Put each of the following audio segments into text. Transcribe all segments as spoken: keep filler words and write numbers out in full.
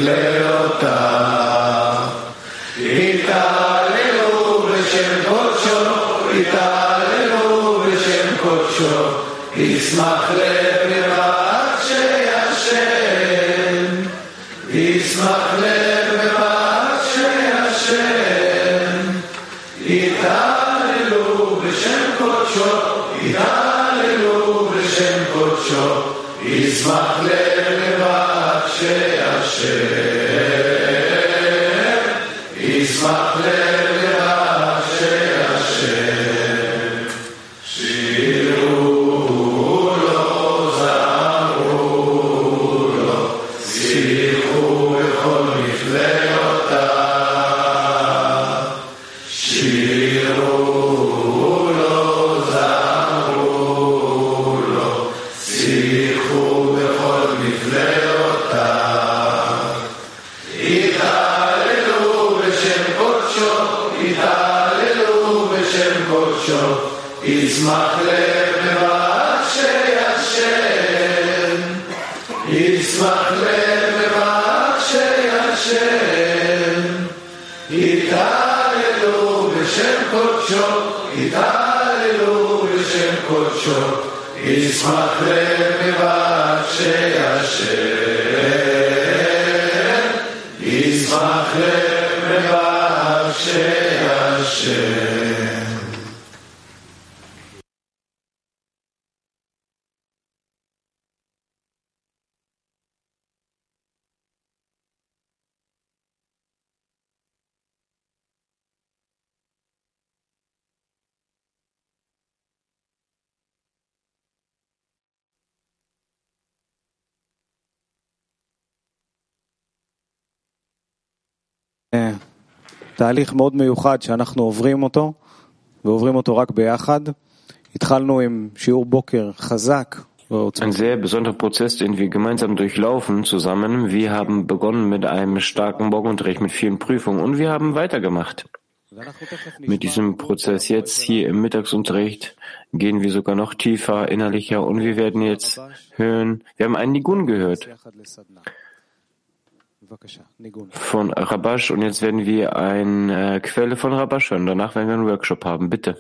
נפלאותיו. התהללו בשם קודשו, התהללו בשם קודשו, ישמח לב מבקשי השם, ישמח לב מבקשי השם. התהללו בשם קודשו, התהללו בשם קודשו, ישמח לב מבקשי השם, ישמח לב מבקשי השם. שירו לו, זמרו לו, שיחו בכל נפלאותיו. שירו לו, זמרו לו, שיחו בכל נפלאותיו. התהללו בשם קודשו, התהללו בשם קודשו, ישמח לב מבקשי השם, ישמח לב מבקשי השם. התהללו בשם קודשו, התהללו בשם קודשו, ישמח לב מבקשי השם, ישמח לב מבקשי השם. תהליך מאוד מיוחד שאנחנו עוברים אותו, ועוברים אותו רק ביחד. התחלנו עם שיעור בוקר חזק. Ein sehr besonderer Prozess, den wir gemeinsam durchlaufen zusammen. Wir haben begonnen mit einem starken Morgenunterricht, mit vielen Prüfungen und wir haben weitergemacht. Mit diesem Prozess jetzt hier im Mittagsunterricht gehen wir sogar noch tiefer, innerlicher und wir werden jetzt hören, wir haben einen Nigun gehört von Rabash und jetzt werden wir eine Quelle von Rabash hören. Danach werden wir einen Workshop haben. Bitte.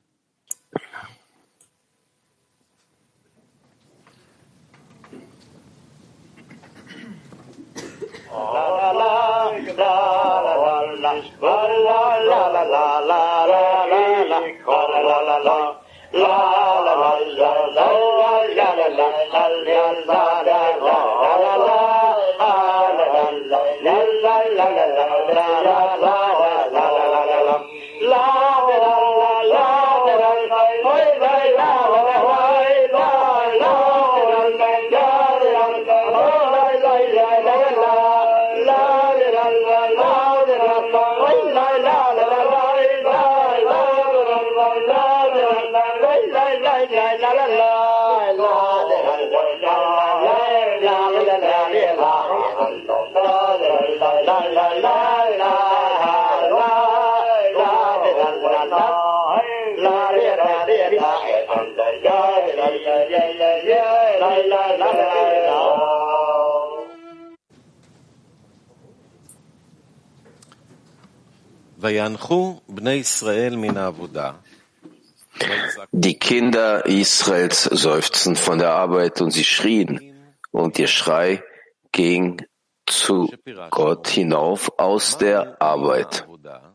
Die Kinder Israels seufzten von der Arbeit und sie schrien, und ihr Schrei ging zu Gott hinauf aus der Arbeit.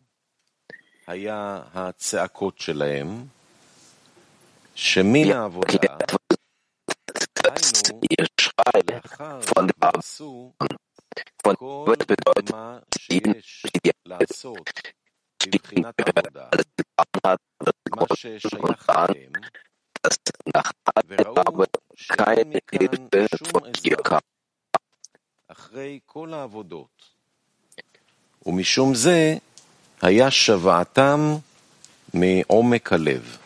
Ja, erklärt, dass ihr Schrei von der Arbeit, von der Arbeit bedeutet, die die Arbeit hat, und an, dass nach der Arbeit keine Hilfe von ihr kam. ומשום זה היה שבעתם מעומק הלב.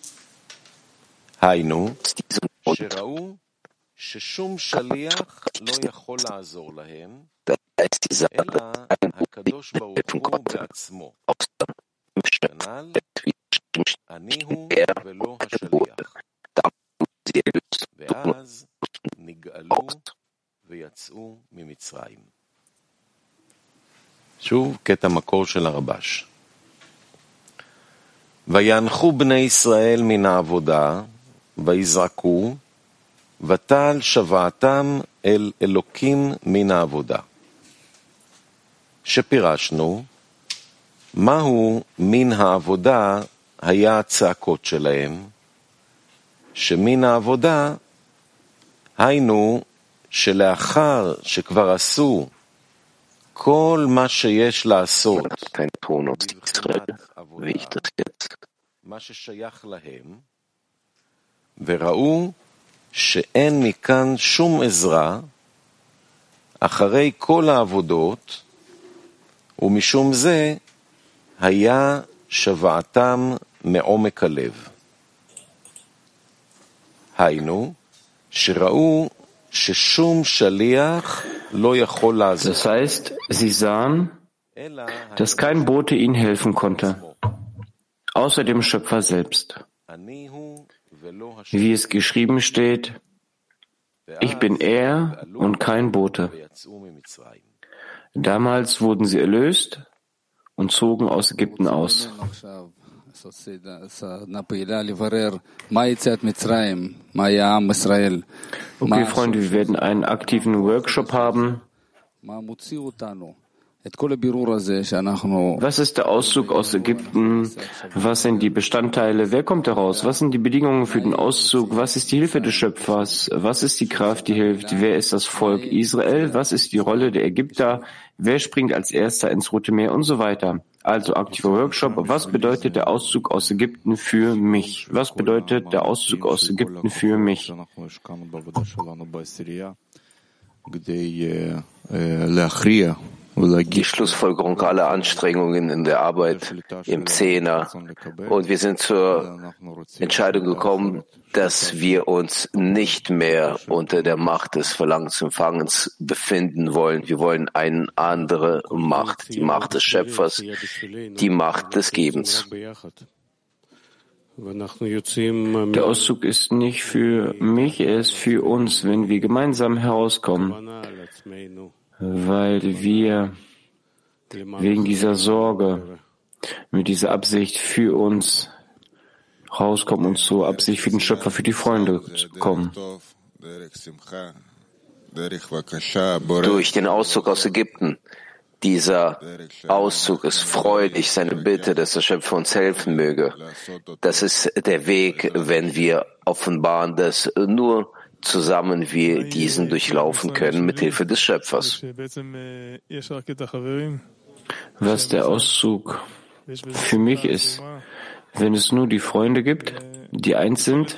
היינו, שראו ששום שליח לא יכול לעזור להם, אלא הקדוש ברוך הוא בעצמו. כנ"ל, אני הוא ולא השליח. ואז נגאלו ויצאו ממצרים. שוב, קטע מקור של הרבש. ויאנחו בני ישראל מן העבודה, ויזעקו, ותעל שוועתם אל אלוקים מן העבודה. שפירשנו, מהו מן העבודה היה הצעקות שלהם, שמן העבודה, היינו שלאחר שכבר עשו כל מה שיש לעשות, מה ששייך להם, וראו שאין מכאן שום עזרה, אחרי כל העבודות, ומשום זה היה שוועתם מעומק הלב. היינו, שראו ששום שליח לא יכול לעזור. Das heißt, sie sahen, dass kein Bote ihnen helfen konnte, außer dem Schöpfer selbst. Wie es geschrieben steht, ich bin er und kein Bote. Damals wurden sie erlöst und zogen aus Ägypten aus. Okay, Freunde, wir werden einen aktiven Workshop haben. Was ist der Auszug aus Ägypten? Was sind die Bestandteile? Wer kommt daraus? Was sind die Bedingungen für den Auszug? Was ist die Hilfe des Schöpfers? Was ist die Kraft, die hilft? Wer ist das Volk Israel? Was ist die Rolle der Ägypter? Wer springt als Erster ins Rote Meer und so weiter? Also aktiver Workshop. Was bedeutet der Auszug aus Ägypten für mich? Was bedeutet der Auszug aus Ägypten für mich? Die Schlussfolgerung aller Anstrengungen in der Arbeit im Zehner. Und wir sind zur Entscheidung gekommen, dass wir uns nicht mehr unter der Macht des Verlangensempfangens befinden wollen. Wir wollen eine andere Macht, die Macht des Schöpfers, die Macht des Gebens. Der Auszug ist nicht für mich, er ist für uns, wenn wir gemeinsam herauskommen, weil wir wegen dieser Sorge, mit dieser Absicht für uns rauskommen und zur Absicht für den Schöpfer, für die Freunde kommen. Durch den Auszug aus Ägypten. Dieser Auszug ist freudig, seine Bitte, dass der Schöpfer uns helfen möge. Das ist der Weg, wenn wir offenbaren, dass nur zusammen wir diesen durchlaufen können mit Hilfe des Schöpfers. Was der Auszug für mich ist, wenn es nur die Freunde gibt, die eins sind,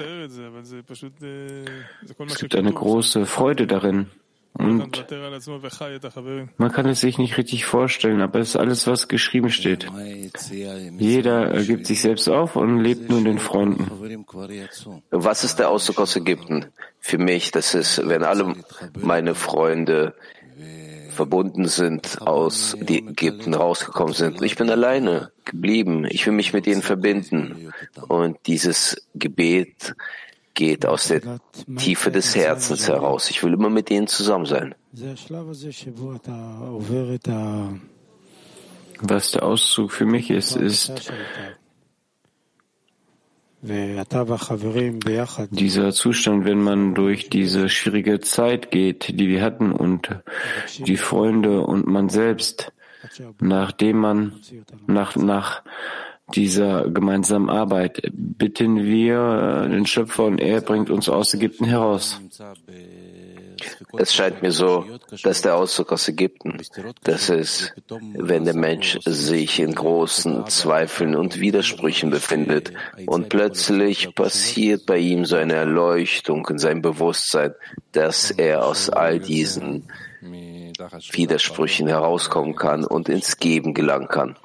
es gibt eine große Freude darin. Und man kann es sich nicht richtig vorstellen, aber es ist alles, was geschrieben steht. Jeder gibt sich selbst auf und lebt nur in den Freunden. Was ist der Auszug aus Ägypten? Für mich, das ist, wenn alle meine Freunde verbunden sind, aus die Ägypten rausgekommen sind. Ich bin alleine geblieben. Ich will mich mit ihnen verbinden. Und dieses Gebet geht aus der Tiefe des Herzens heraus. Ich will immer mit ihnen zusammen sein. Was der Auszug für mich ist, ist dieser Zustand, wenn man durch diese schwierige Zeit geht, die wir hatten, und die Freunde und man selbst, nachdem man nach, nach dieser gemeinsamen Arbeit bitten wir den Schöpfer und er bringt uns aus Ägypten heraus. Es scheint mir so, dass der Auszug aus Ägypten, das ist, wenn der Mensch sich in großen Zweifeln und Widersprüchen befindet und plötzlich passiert bei ihm so eine Erleuchtung in seinem Bewusstsein, dass er aus all diesen Widersprüchen herauskommen kann und ins Geben gelangen kann.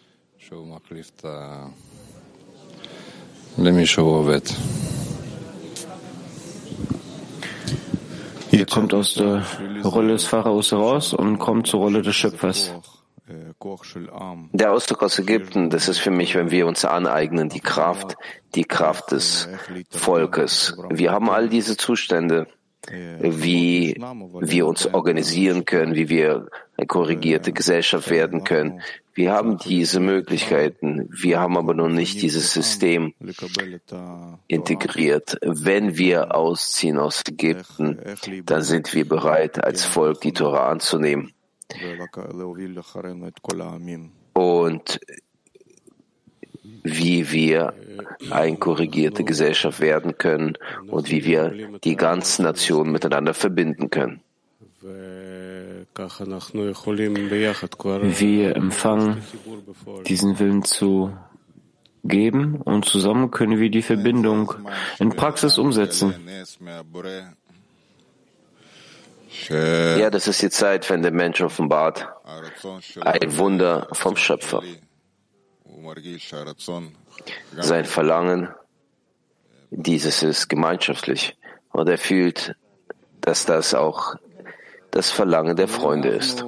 Er kommt aus der Rolle des Pharaos heraus und kommt zur Rolle des Schöpfers. Der Auszug aus Ägypten, das ist für mich, wenn wir uns aneignen, die Kraft, die Kraft des Volkes. Wir haben all diese Zustände. wie wir uns organisieren können, wie wir eine korrigierte Gesellschaft werden können. Wir haben diese Möglichkeiten, wir haben aber noch nicht dieses System integriert. Wenn wir ausziehen aus Ägypten, dann sind wir bereit, als Volk die Tora anzunehmen und wie wir eine korrigierte Gesellschaft werden können und wie wir die ganzen Nationen miteinander verbinden können. Wir empfangen diesen Willen zu geben und zusammen können wir die Verbindung in Praxis umsetzen. Ja, das ist die Zeit, wenn der Mensch offenbart ein Wunder vom Schöpfer. Sein Verlangen, dieses ist gemeinschaftlich und er fühlt, dass das auch das Verlangen der Freunde ist.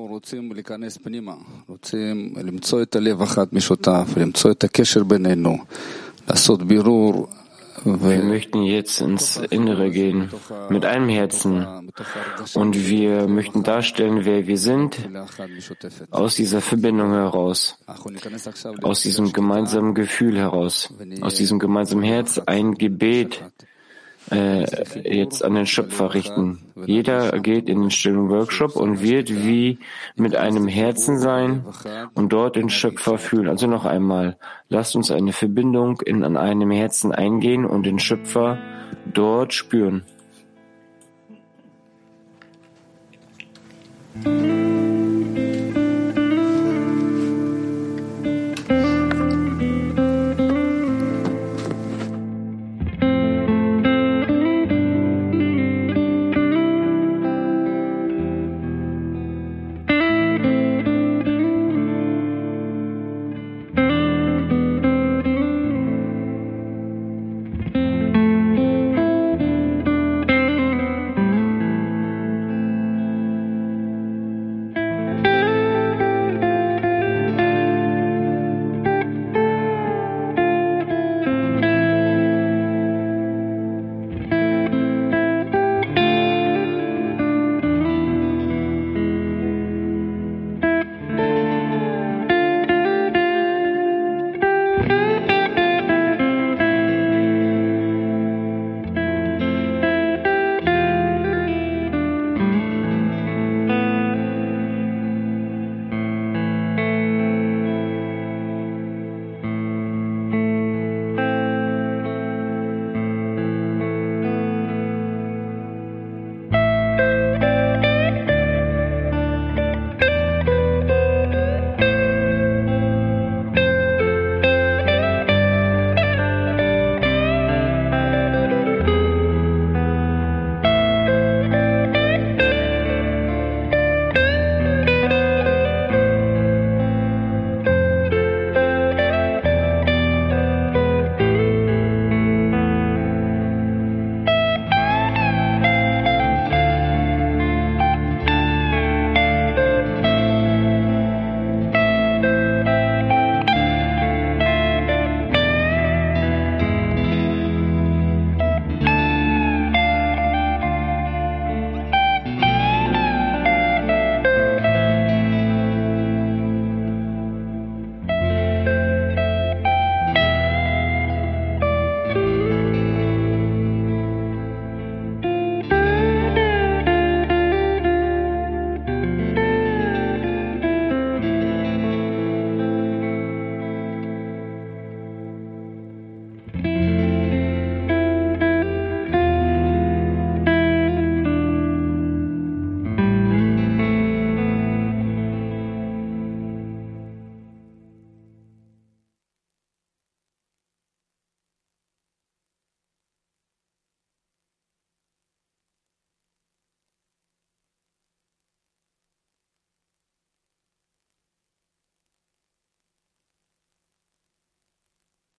Wir möchten jetzt ins Innere gehen, mit einem Herzen. Und wir möchten darstellen, wer wir sind, aus dieser Verbindung heraus, aus diesem gemeinsamen Gefühl heraus, aus diesem gemeinsamen Herz ein Gebet äh, jetzt an den Schöpfer richten. Jeder geht in den stillen Workshop und wird wie mit einem Herzen sein und dort den Schöpfer fühlen. Also noch einmal, lasst uns eine Verbindung in, an einem Herzen eingehen und den Schöpfer dort spüren.